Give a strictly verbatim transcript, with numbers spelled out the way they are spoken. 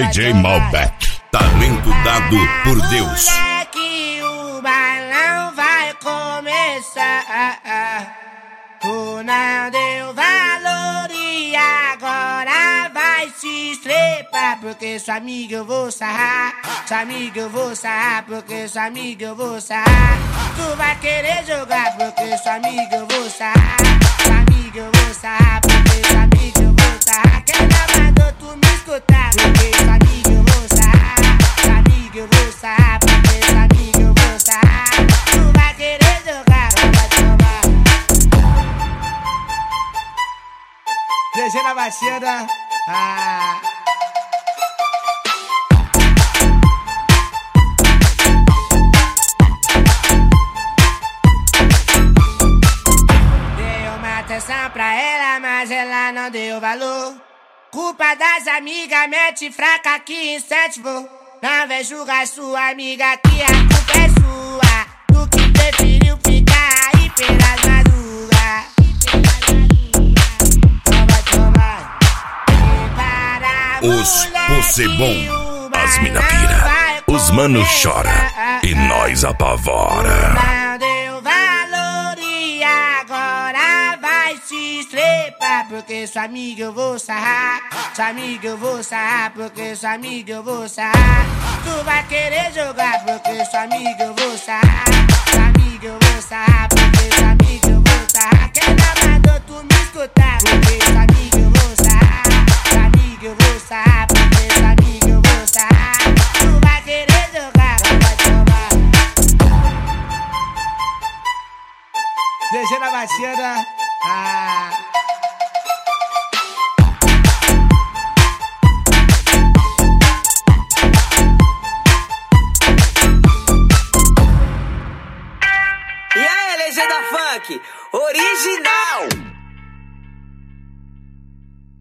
D J Malbec, talento dado por Deus. Moleque, o bailão vai começar. Tu não deu valor e agora vai se estrepar. Porque sua amiga eu vou sarrar, sua amiga eu vou sarrar, porque sua amiga eu vou sarrar. Tu vai querer jogar porque sua amiga eu vou sarrar, sua amiga eu vou sarrar, porque sua amiga eu vou sarrar. Quem não mandou tu me escutar? Porque sua amiga eu vou sarrar, sua amiga eu vou sarrar, porque sua amiga eu vou sarrar. Tu vai querer jogar, vai tomar. D J na batida, ah. Dei uma atenção pra ela, mas ela não deu valor. Culpa das amigas, mete fraca que incentivou. Não vem julgar sua amiga que a culpa é sua. Tu que preferiu ficar aí pelas madrugas. Os Possebon, as mina pira, os mano chora e nós apavora. Não deu valor e agora vai se estrepar. Porque sua amiga eu vou sarrar, sua amiga eu vou sarrar, porque sua amiga eu vou sarrar. Tu vai querer jogar porque sua amiga eu vou sarrar, sua amiga eu vou sarrar, porque sua amiga eu vou sarrar. Quem não mandou tu me escutar? Porque sua amiga eu vou sarrar, sua amiga eu vou sarrar, porque sua amiga eu vou sarrar. Tu vai querer jogar, vai tomar. D J na batida, ah. E aí, legenda funk, original!